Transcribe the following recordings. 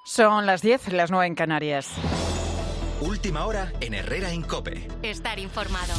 Son las 10, las 9 en Canarias. Última hora en Herrera en COPE. Estar informado.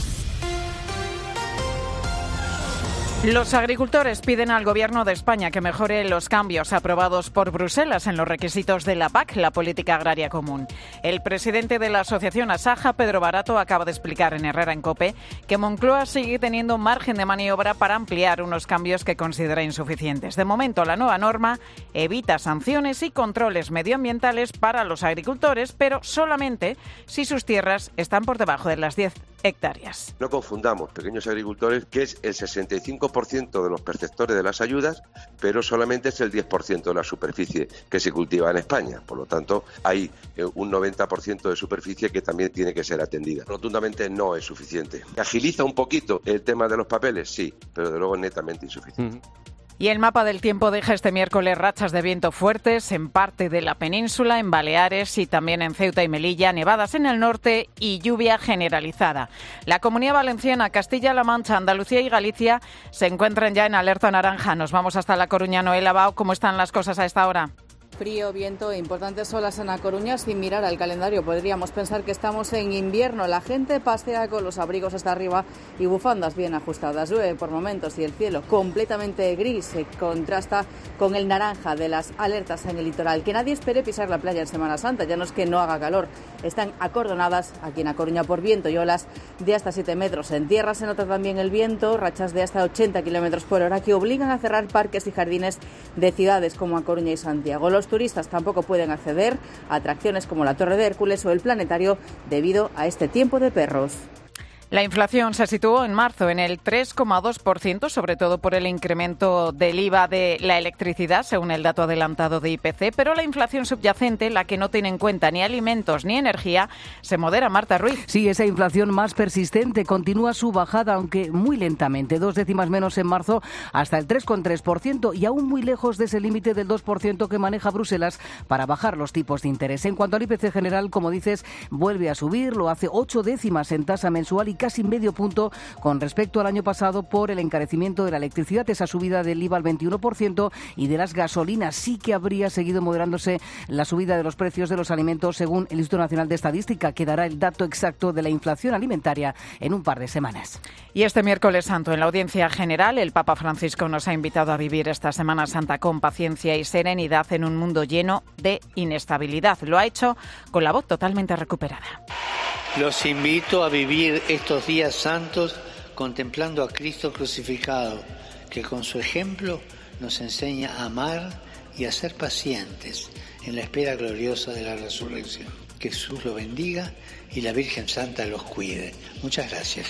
Los agricultores piden al Gobierno de España que mejore los cambios aprobados por Bruselas en los requisitos de la PAC, la Política Agraria Común. El presidente de la Asociación Asaja, Pedro Barato, acaba de explicar en Herrera en COPE que Moncloa sigue teniendo margen de maniobra para ampliar unos cambios que considera insuficientes. De momento, la nueva norma evita sanciones y controles medioambientales para los agricultores, pero solamente si sus tierras están por debajo de las 10 hectáreas. No confundamos pequeños agricultores, que es el 65% de los perceptores de las ayudas, pero solamente es el 10% de la superficie que se cultiva en España. Por lo tanto, hay un 90% de superficie que también tiene que ser atendida. Rotundamente no es suficiente. ¿Agiliza un poquito el tema de los papeles? Sí, pero de luego netamente insuficiente. Y el mapa del tiempo deja este miércoles rachas de viento fuertes en parte de la península, en Baleares y también en Ceuta y Melilla, nevadas en el norte y lluvia generalizada. La Comunidad Valenciana, Castilla-La Mancha, Andalucía y Galicia se encuentran ya en alerta naranja. Nos vamos hasta La Coruña. Noel Bao, ¿cómo están las cosas a esta hora? Frío, viento e importantes olas en A Coruña. Sin mirar al calendario podríamos pensar que estamos en invierno. La gente pasea con los abrigos hasta arriba y bufandas bien ajustadas. Llueve por momentos y el cielo completamente gris se contrasta con el naranja de las alertas en el litoral. Que nadie espere pisar la playa en Semana Santa, ya no es que no haga calor. Están acordonadas aquí en A Coruña por viento y olas de hasta 7 metros. En tierra se nota también el viento, rachas de hasta 80 kilómetros por hora que obligan a cerrar parques y jardines de ciudades como A Coruña y Santiago. Los turistas tampoco pueden acceder a atracciones como la Torre de Hércules o el Planetario debido a este tiempo de perros. La inflación se situó en marzo en el 3,2%, sobre todo por el incremento del IVA de la electricidad, según el dato adelantado de IPC, pero la inflación subyacente, la que no tiene en cuenta ni alimentos ni energía, se modera. Marta Ruiz. Sí, esa inflación más persistente continúa su bajada, aunque muy lentamente, 2 décimas menos en marzo, hasta el 3,3% y aún muy lejos de ese límite del 2% que maneja Bruselas para bajar los tipos de interés. En cuanto al IPC general, como dices, vuelve a subir, lo hace 8 décimas en tasa mensual y casi medio punto con respecto al año pasado por el encarecimiento de la electricidad, esa subida del IVA al 21% y de las gasolinas. Sí que habría seguido moderándose la subida de los precios de los alimentos según el Instituto Nacional de Estadística, que dará el dato exacto de la inflación alimentaria en un par de semanas. Y este miércoles santo, en la audiencia general, el Papa Francisco nos ha invitado a vivir esta Semana Santa con paciencia y serenidad en un mundo lleno de inestabilidad. Lo ha hecho con la voz totalmente recuperada. Los invito a vivir estos días santos contemplando a Cristo crucificado, que con su ejemplo nos enseña a amar y a ser pacientes en la espera gloriosa de la resurrección. Que Jesús los bendiga y la Virgen Santa los cuide. Muchas gracias.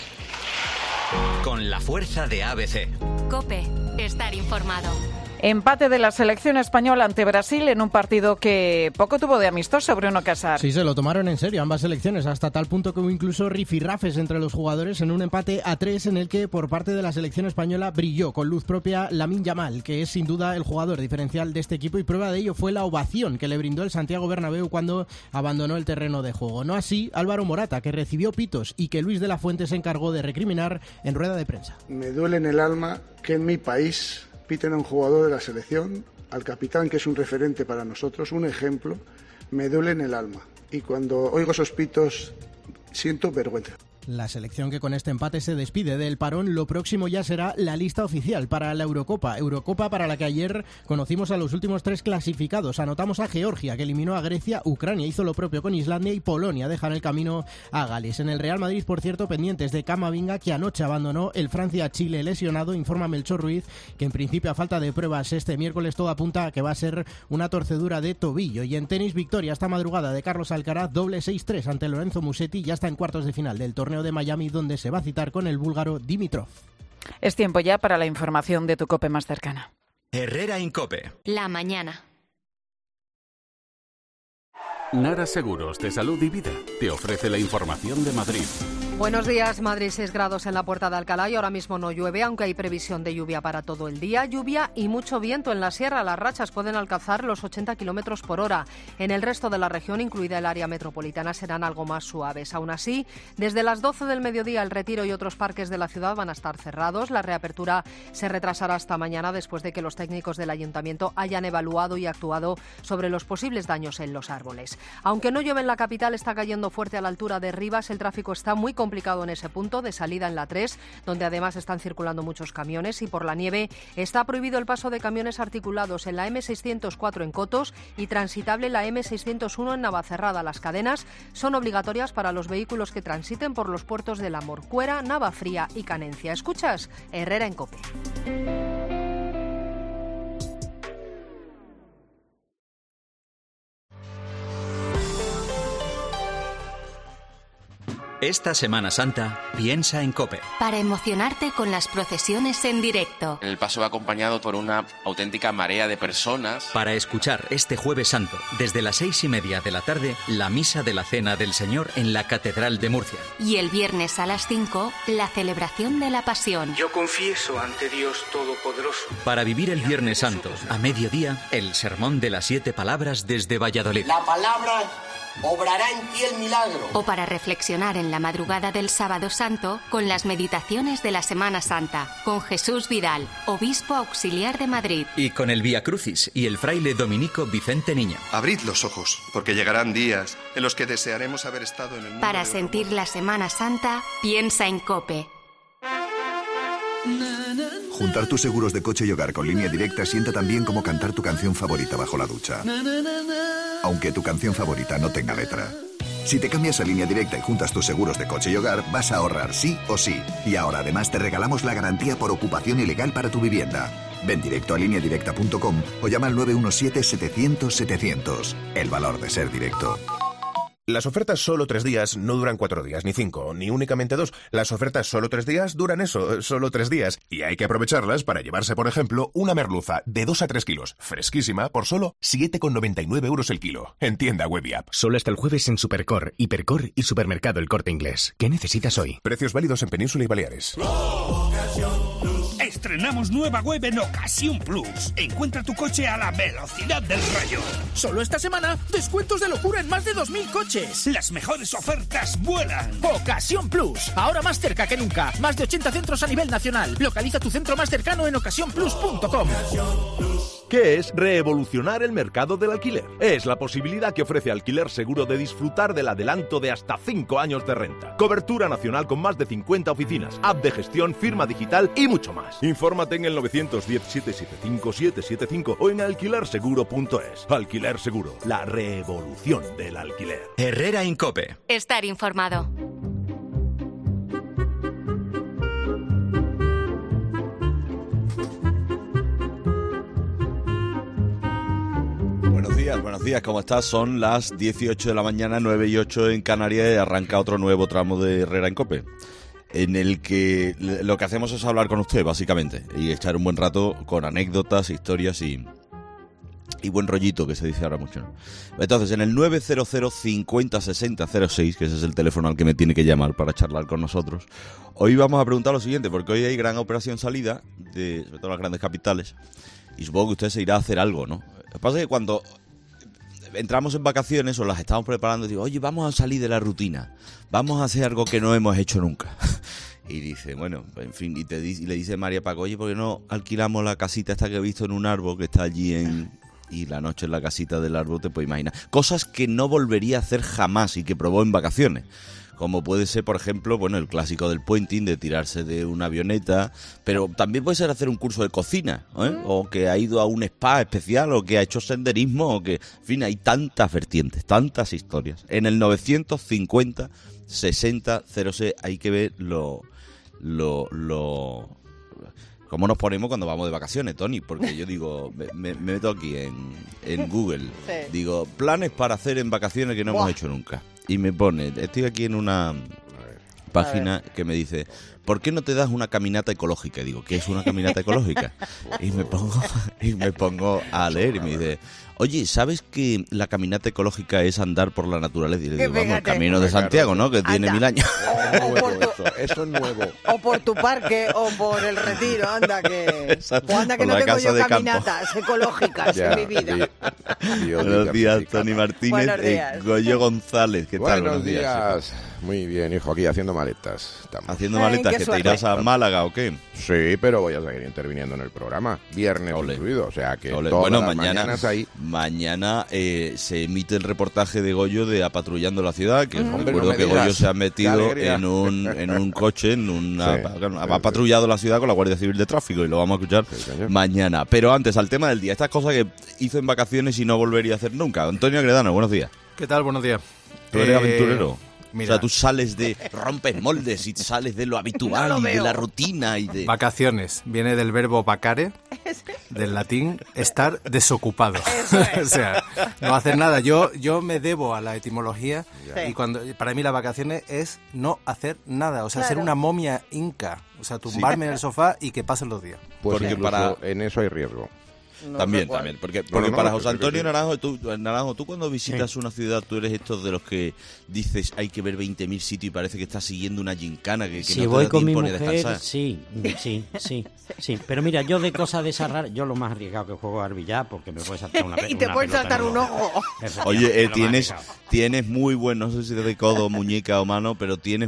Con la fuerza de ABC. COPE. Estar informado. Empate de la selección española ante Brasil en un partido que poco tuvo de amistoso, Bruno Casar. Sí, se lo tomaron en serio ambas selecciones, hasta tal punto que hubo incluso rifirrafes entre los jugadores en un empate a 3 en el que por parte de la selección española brilló con luz propia Lamine Yamal, que es sin duda el jugador diferencial de este equipo, y prueba de ello fue la ovación que le brindó el Santiago Bernabéu cuando abandonó el terreno de juego. No así Álvaro Morata, que recibió pitos y que Luis de la Fuente se encargó de recriminar en rueda de prensa. Me duele en el alma que en mi país piten a un jugador de la selección, al capitán, que es un referente para nosotros, un ejemplo. Me duele en el alma y cuando oigo esos pitos siento vergüenza. La selección que con este empate se despide del parón. Lo próximo ya será la lista oficial para la Eurocopa para la que ayer conocimos a los últimos 3 clasificados. Anotamos a Georgia, que eliminó a Grecia, Ucrania hizo lo propio con Islandia y Polonia dejan el camino a Gales. En el Real Madrid, por cierto, pendientes de Camavinga, que anoche abandonó el Francia-Chile lesionado. Informa Melchor Ruiz que en principio, a falta de pruebas este miércoles, todo apunta a que va a ser una torcedura de tobillo. Y en tenis, victoria esta madrugada de Carlos Alcaraz, doble 6-3 ante Lorenzo Musetti, ya está en cuartos de final del torneo de Miami, donde se va a citar con el búlgaro Dimitrov. Es tiempo ya para la información de tu COPE más cercana. Herrera en COPE. La mañana. Nara Seguros de Salud y Vida te ofrece la información de Madrid. Buenos días. Madrid 6 grados en la Puerta de Alcalá y ahora mismo no llueve, aunque hay previsión de lluvia para todo el día. Lluvia y mucho viento en la sierra. Las rachas pueden alcanzar los 80 kilómetros por hora. En el resto de la región, incluida el área metropolitana, serán algo más suaves. Aún así, desde las 12 del mediodía, el Retiro y otros parques de la ciudad van a estar cerrados. La reapertura se retrasará hasta mañana después de que los técnicos del ayuntamiento hayan evaluado y actuado sobre los posibles daños en los árboles. Aunque no llueve en la capital, está cayendo fuerte a la altura de Rivas. El tráfico está muy complicado en ese punto de salida en la 3, donde además están circulando muchos camiones, y por la nieve está prohibido el paso de camiones articulados en la M604 en Cotos y transitable la M601 en Navacerrada. Las cadenas son obligatorias para los vehículos que transiten por los puertos de La Morcuera, Navafría y Canencia. Escuchas Herrera en COPE. Esta Semana Santa, piensa en COPE. Para emocionarte con las procesiones en directo. El paso va acompañado por una auténtica marea de personas. Para escuchar este Jueves Santo, desde las 6:30 de la tarde, la Misa de la Cena del Señor en la Catedral de Murcia. Y el viernes a las 5, la celebración de la Pasión. Yo confieso ante Dios Todopoderoso. Para vivir el Viernes Santo, a mediodía, el Sermón de las 7 Palabras desde Valladolid. La palabra obrará en ti el milagro. O para reflexionar en la madrugada del Sábado Santo con las meditaciones de la Semana Santa, con Jesús Vidal, obispo auxiliar de Madrid. Y con el Vía Crucis y el fraile dominico Vicente Niño. Abrid los ojos, porque llegarán días en los que desearemos haber estado en el mundo. Para sentir la Semana Santa, piensa en COPE. Juntar tus seguros de coche y hogar con Línea Directa sienta tan bien como cantar tu canción favorita bajo la ducha. Aunque tu canción favorita no tenga letra. Si te cambias a Línea Directa y juntas tus seguros de coche y hogar, vas a ahorrar sí o sí. Y ahora además te regalamos la garantía por ocupación ilegal para tu vivienda. Ven directo a lineadirecta.com o llama al 917-700-700. El valor de ser directo. Las ofertas solo 3 días no duran 4 días, ni 5, ni únicamente 2. Las ofertas solo 3 días duran eso, solo 3 días. Y hay que aprovecharlas para llevarse, por ejemplo, una merluza de 2 a 3 kilos, fresquísima, por solo 7,99 € el kilo. En tienda web y app. Solo hasta el jueves en Supercor, Hipercor y Supermercado El Corte Inglés. ¿Qué necesitas hoy? Precios válidos en Península y Baleares. Estrenamos nueva web en Ocasión Plus. Encuentra tu coche a la velocidad del rayo. Solo esta semana, descuentos de locura en más de 2.000 coches. Las mejores ofertas vuelan. Ocasión Plus, ahora más cerca que nunca. Más de 80 centros a nivel nacional. Localiza tu centro más cercano en ocasiónplus.com. ¿Qué es revolucionar el mercado del alquiler? Es la posibilidad que ofrece Alquiler Seguro de disfrutar del adelanto de hasta 5 años de renta. Cobertura nacional con más de 50 oficinas, app de gestión, firma digital y mucho más. Infórmate en el 910-775-775 o en alquilerseguro.es. Alquiler Seguro, la revolución del alquiler. Herrera en COPE. Estar informado. Buenos días, ¿cómo estás? Son las 18 de la mañana, 9 y 8 en Canarias, y arranca otro nuevo tramo de Herrera en COPE, en el que lo que hacemos es hablar con usted, básicamente, y echar un buen rato con anécdotas, historias y buen rollito, que se dice ahora mucho, ¿no? Entonces, en el 900 50 60 06, que ese es el teléfono al que me tiene que llamar para charlar con nosotros, hoy vamos a preguntar lo siguiente, porque hoy hay gran operación salida, sobre todo las grandes capitales, y supongo que usted se irá a hacer algo, ¿no? Lo que pasa es que cuando entramos en vacaciones o las estamos preparando, digo, oye, vamos a salir de la rutina, vamos a hacer algo que no hemos hecho nunca. Y dice, bueno, en fin, y le dice María Paco, oye, ¿por qué no alquilamos la casita esta que he visto en un árbol que está allí y la noche en la casita del árbol, te puedes imaginar? Cosas que no volvería a hacer jamás y que probó en vacaciones. Como puede ser, por ejemplo, bueno, el clásico del puenting, de tirarse de una avioneta, pero también puede ser hacer un curso de cocina, ¿eh? O que ha ido a un spa especial, o que ha hecho senderismo, o que, en fin, hay tantas vertientes, tantas historias. En el 950 60 06 hay que ver cómo nos ponemos cuando vamos de vacaciones, Tony, porque yo digo, me meto aquí en Google, sí. Digo, planes para hacer en vacaciones que no hemos hecho nunca. Y me pone, estoy aquí en una página que me dice: ¿por qué no te das una caminata ecológica? Y digo, ¿qué es una caminata ecológica? Y me pongo a leer y me dice: oye, ¿sabes que la caminata ecológica es andar por la naturaleza? Y le digo, vamos, el Camino de Santiago, ¿no? Que tiene 1000 años. Eso es nuevo. O por tu parque o por el Retiro, anda que... O anda que no tengo yo caminatas ecológicas en mi vida. Buenos días, Tony Martínez. Buenos días. Goyo González, ¿qué tal? Buenos días. Muy bien, hijo, aquí haciendo maletas. ¿Haciendo maletas? ¿Que te irás a Málaga o qué? Sí, pero voy a seguir interviniendo en el programa. Viernes incluido, o sea que todas bueno, las mañanas ahí. Mañana se emite el reportaje de Goyo de Apatrullando la Ciudad, que recuerdo que Goyo se ha metido en un coche, ha patrullado la ciudad con la Guardia Civil de Tráfico, y lo vamos a escuchar mañana. Pero antes, al tema del día, estas cosas que hizo en vacaciones y no volvería a hacer nunca. Antonio Agredano, buenos días. ¿Qué tal? Buenos días. ¿Tú eres aventurero? Mira. O sea, tú sales rompes moldes y sales de lo habitual y de la rutina y de... Vacaciones. Viene del verbo vacare, del latín estar desocupado. O sea, no hacer nada. Yo me debo a la etimología y para mí las vacaciones es no hacer nada. O sea, ser una momia inca. O sea, tumbarme en el sofá y que pasen los días. Pues porque en eso hay riesgo. No, también, porque para José Antonio Naranjo, tú cuando visitas una ciudad, tú eres estos de los que dices hay que ver 20.000 sitios y parece que estás siguiendo una gincana que si no voy te da con mi tiempo ni mujer, descansar. Sí. Pero mira, yo de cosas de esas raras, yo lo más arriesgado que juego al billar porque me puede saltar una y te puede saltar un ojo. Oye, tienes muy buen, no sé si de codo, muñeca o mano, pero tienes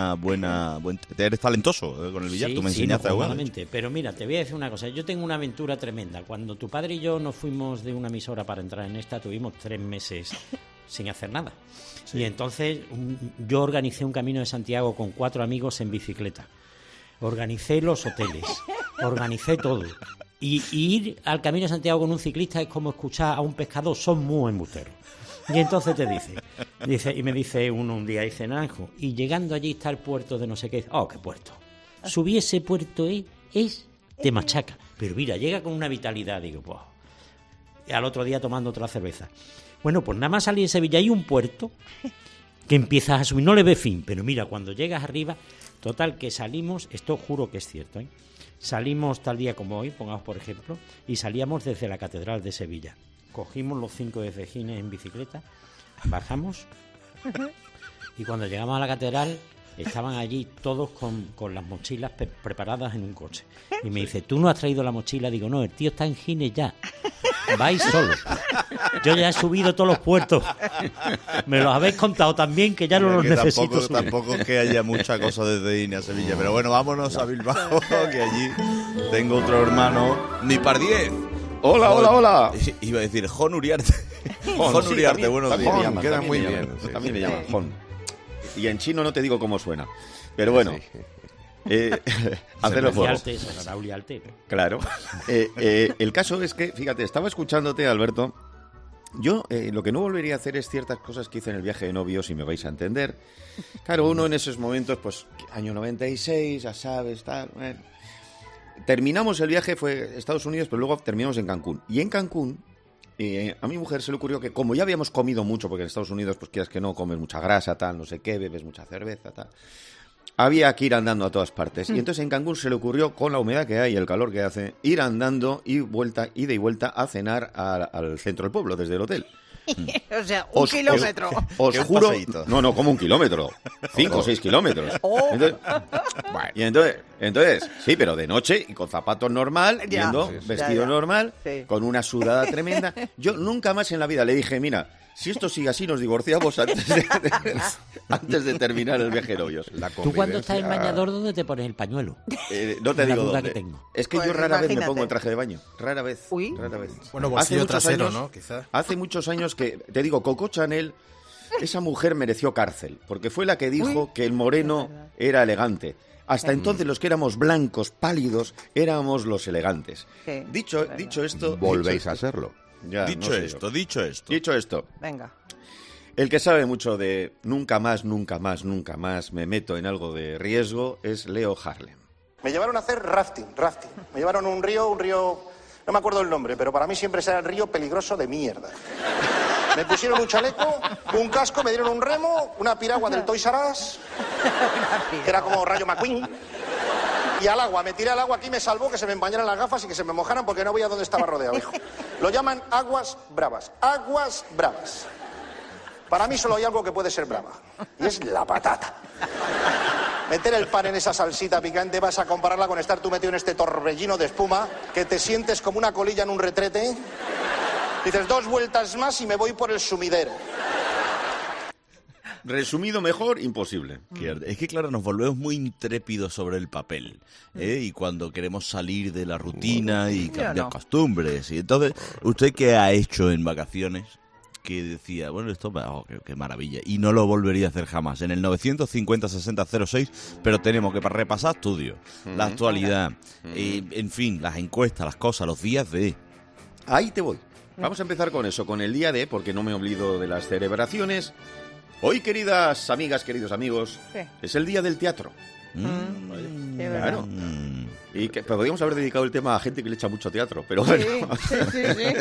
eres talentoso con el billar, tú me enseñaste a jugar. Pero mira, te voy a decir una cosa, yo tengo una aventura tremenda. Cuando tu padre y yo nos fuimos de una emisora para entrar en esta, tuvimos 3 meses sin hacer nada. Sí. Y entonces yo organicé un Camino de Santiago con 4 amigos en bicicleta. Organicé los hoteles, organicé todo. Y ir al Camino de Santiago con un ciclista es como escuchar a un pescador, son muy embusteros. Y entonces te dice, y me dice uno un día, dice, Naranjo, y llegando allí está el puerto de no sé qué. Oh, qué puerto. Subí ese puerto, te machaca. Pero mira, llega con una vitalidad, digo, pues... Y al otro día tomando otra cerveza. Bueno, pues nada más salir de Sevilla hay un puerto que empiezas a subir, no le ve fin, pero mira, cuando llegas arriba, total que salimos, esto juro que es cierto, salimos tal día como hoy, pongamos por ejemplo, y salíamos desde la Catedral de Sevilla. Cogimos los 5 de Cejines en bicicleta, bajamos, y cuando llegamos a la Catedral... Estaban allí todos con las mochilas preparadas en un coche. Y me dice, ¿tú no has traído la mochila? Digo, no, el tío está en Gines ya. Vais solo. Yo ya he subido todos los puertos. Me los habéis contado también, que ya no los necesito. Tampoco que haya mucha cosa desde Gines a Sevilla. Pero bueno, vámonos a Bilbao, que allí tengo otro hermano, Nipardiez. Hola. Iba a decir Jon Uriarte. Jon Uriarte, buenos días. Queda muy bien. También me llaman Jon. Y en chino no te digo cómo suena. Pero bueno, hacer los juegos. Claro. El caso es que, fíjate, estaba escuchándote, Alberto. Yo lo que no volvería a hacer es ciertas cosas que hice en el viaje de novios, si me vais a entender. Claro, uno en esos momentos, pues, año 96, ya sabes, tal. Terminamos el viaje, fue Estados Unidos, pero luego terminamos en Cancún. Y en Cancún... a mi mujer se le ocurrió que como ya habíamos comido mucho, porque en Estados Unidos pues quieras que no, comes mucha grasa, tal, no sé qué, bebes mucha cerveza, tal, había que ir andando a todas partes. Y entonces en Cancún se le ocurrió, con la humedad que hay y el calor que hace, ir andando ida y vuelta a cenar al centro del pueblo, desde el hotel. O sea, un kilómetro. Os juro... No, como un kilómetro. 5 o 6 kilómetros. Entonces, sí, pero de noche y con zapatos normal, vestido normal, con una sudada tremenda. Yo nunca más en la vida le dije, mira, si esto sigue así nos divorciamos antes de terminar el viaje de novios. ¿Tú cuando estás en bañador dónde te pones el pañuelo? No te digo dónde. Que tengo. Es que yo rara vez me pongo en traje de baño. Rara vez. Bueno, bolsillo trasero, ¿no? Quizás. Hace muchos años que, te digo, Coco Chanel, esa mujer mereció cárcel, porque fue la que dijo que el moreno era elegante. Hasta entonces los que éramos blancos, pálidos, éramos los elegantes. Dicho esto... Volvéis a serlo. Ya, dicho esto. Venga. El que sabe mucho de nunca más me meto en algo de riesgo es Leo Harlem. Me llevaron a hacer rafting. Me llevaron a un río, no me acuerdo el nombre, pero para mí siempre será el río peligroso de mierda. Me pusieron un chaleco, un casco, me dieron un remo, una piragua del Toys R Us, que era como Rayo McQueen. Y al agua, me tiré al agua, aquí me salvó que se me empañaran las gafas y que se me mojaran porque no veía dónde estaba rodeado, hijo. Lo llaman aguas bravas. Aguas bravas. Para mí solo hay algo que puede ser brava, y es la patata. Meter el pan en esa salsita picante, vas a compararla con estar tú metido en este torbellino de espuma, que te sientes como una colilla en un retrete. Dices, 2 vueltas más y me voy por el sumidero. Resumido mejor, imposible. Es que, claro, nos volvemos muy intrépidos sobre el papel, y cuando queremos salir de la rutina y cambiar costumbres. Y entonces, ¿usted qué ha hecho en vacaciones? Que decía, bueno, esto, qué maravilla, y no lo volvería a hacer jamás. En el 950-60-06, pero tenemos que repasar estudios, la actualidad, en fin, las encuestas, las cosas, los días de... Ahí te voy. Vamos a empezar con eso, con el día de, porque no me olvido de las celebraciones. Hoy, queridas amigas, queridos amigos, es el día del teatro. Claro. Y que podríamos haber dedicado el tema a gente que le echa mucho teatro, pero bueno. Sí.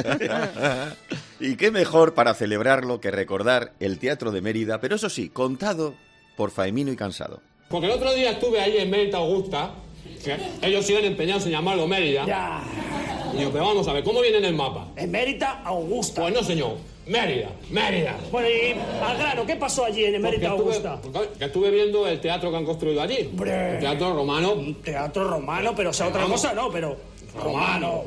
Y qué mejor para celebrarlo que recordar el Teatro de Mérida, pero eso sí, contado por Faemino y Cansado. Porque el otro día estuve ahí en Mérida Augusta, que ellos siguen empeñados en llamarlo Mérida. Ya. Y yo, pero vamos a ver, ¿cómo viene en el mapa? En Mérida Augusta. Pues no, señor. Mérida. Bueno, y al grano, ¿qué pasó allí en Mérida Augusta? Que estuve viendo el teatro que han construido allí. El teatro romano. Un teatro romano, pero o sea, otra cosa no, pero... Romano.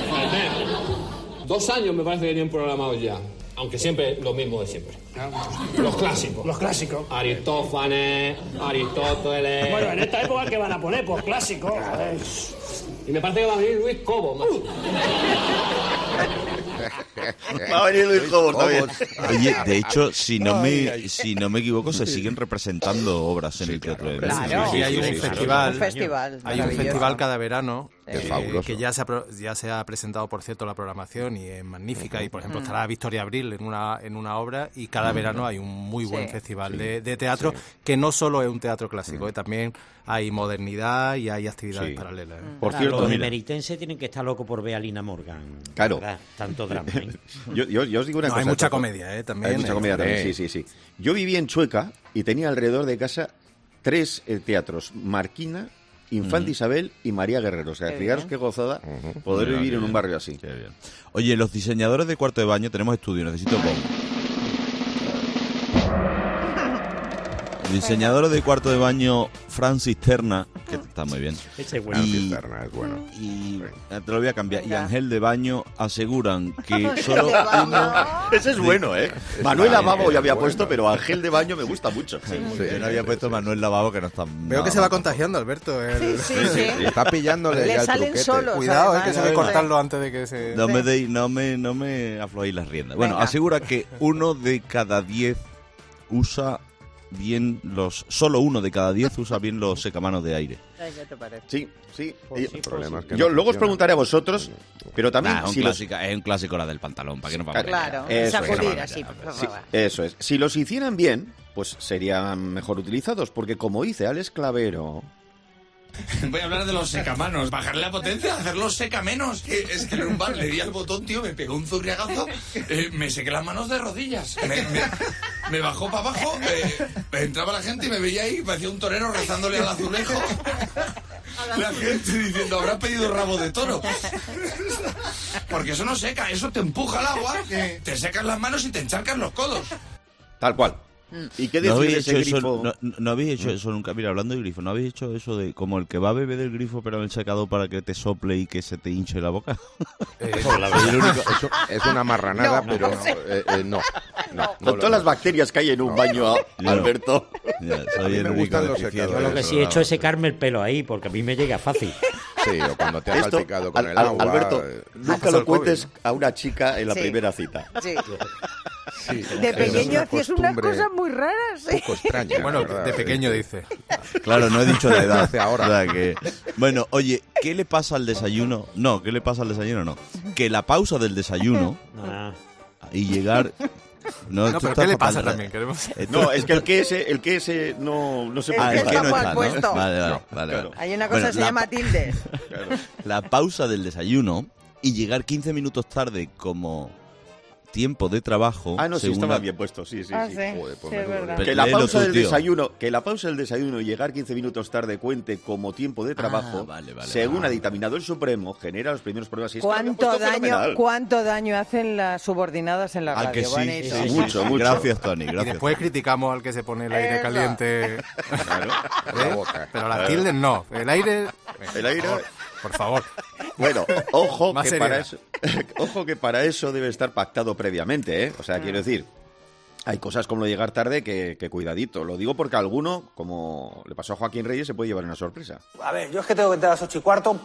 2 años me parece que tienen programados ya. Aunque siempre lo mismo de siempre. Los clásicos. Los clásicos. Aristófanes, Aristóteles... Bueno, en esta época, ¿qué van a poner? Pues clásicos. Y me parece que va a venir Luis Cobos, macho. Va a venir Luis Cobos también. Oye, de hecho, si no me equivoco, se siguen representando obras en el Teatro de Mérida. Claro. Sí, hay un festival. Hay un festival cada verano. Que ya se ha presentado, por cierto, la programación y es magnífica. Y, por ejemplo, estará Victoria Abril en una obra y cada verano hay un muy buen festival de teatro que no solo es un teatro clásico, también hay modernidad y hay actividades paralelas. Por cierto, los emeritenses tienen que estar locos por ver a Lina Morgan. Claro. ¿Verdad? Tanto drama. Yo os digo una cosa. Hay mucha comedia, también. Hay mucha comedia también, sí. Yo viví en Chueca y tenía alrededor de casa 3 teatros: Marquina, Infanta Isabel y María Guerrero. O sea, fijaros qué gozada poder vivir en un barrio así. Qué bien. Oye, los diseñadores de cuarto de baño, tenemos estudio, necesito diseñador de cuarto de baño Francis Terna, que está muy bien. Ese es bueno. Francis Terna es bueno. Y te lo voy a cambiar. Y Ángel de Baño aseguran que solo uno... Ese es bueno, ¿eh? Manuel Lavabo ya había puesto, pero Ángel de Baño me gusta mucho. Yo no había puesto Manuel Lavabo, que no está... Veo que se va contagiando, Alberto. Sí. Está pillándole ya el truquete. Solos, cuidado, que se debe cortarlo antes de que se... No me aflojéis las riendas. Bueno, asegura que 1 de cada 10 usa bien solo 1 de cada 10 usa bien los secamanos de aire. ¿Qué te parece? Sí. Yo luego os preguntaré a vosotros, pero también... es un clásico la del pantalón, ¿para qué nos vamos a ver? Claro, sacudir así, por favor. Eso es. Si los hicieran bien, pues serían mejor utilizados, porque como dice Alex Clavero... Voy a hablar de los secamanos. Bajarle la potencia, hacerlos seca menos. Es que en un bar le di al botón, tío, me pegó un zurriagazo, me sequé las manos de rodillas. Me bajó para abajo, entraba la gente y me veía ahí, parecía un torero rezándole al azulejo. La gente diciendo, habrá pedido rabo de toro. Porque eso no seca, eso te empuja al agua, te secas las manos y te encharcas los codos. Tal cual. ¿Y qué decir de ese grifo? No habéis hecho eso nunca. Mira, hablando de grifo, ¿no habéis hecho eso de como el que va a beber del grifo pero en el secador para que te sople y que se te hinche la boca? Eso es una marranada, pero no. Con todas las bacterias que hay en un baño, Alberto. Soy el único. Yo lo que sí he hecho es secarme el pelo ahí, porque a mí me llega fácil. Sí, o cuando te has salpicado con el agua. Alberto, nunca lo cuentes a una chica en la primera cita. Sí. De pequeño hacías unas cosas muy raras. Un poco extrañas. Bueno, de pequeño dice. Claro, no he dicho la edad. Hace ahora. O sea que... Bueno, oye, ¿qué le pasa al desayuno? No, ¿qué le pasa al desayuno? No. Que la pausa del desayuno y llegar... No, pero ¿qué le pasa también? No, es que el que ese no se puede. El que no está, ¿no? Vale. Claro. Hay una cosa que se llama tilde. La pausa del desayuno y llegar 15 minutos tarde como tiempo de trabajo. Ah, no, sí, estaba bien puesto, sí. Joder, pues sí, es verdad. Que la pausa del desayuno y llegar 15 minutos tarde cuente como tiempo de trabajo, según ha dictaminado el Supremo, genera los primeros problemas. ¿Cuánto daño hacen las subordinadas en la radio? Que sí, mucho. Gracias, Tony. Gracias. Y después criticamos al que se pone el aire caliente. Claro. Pero las tildes no. El aire... Por favor. Bueno, ojo que para eso debe estar pactado previamente, ¿eh? O sea, quiero decir, hay cosas como lo de llegar tarde que cuidadito. Lo digo porque a alguno, como le pasó a Joaquín Reyes, se puede llevar una sorpresa. A ver, yo es que tengo que entrar a las 8:15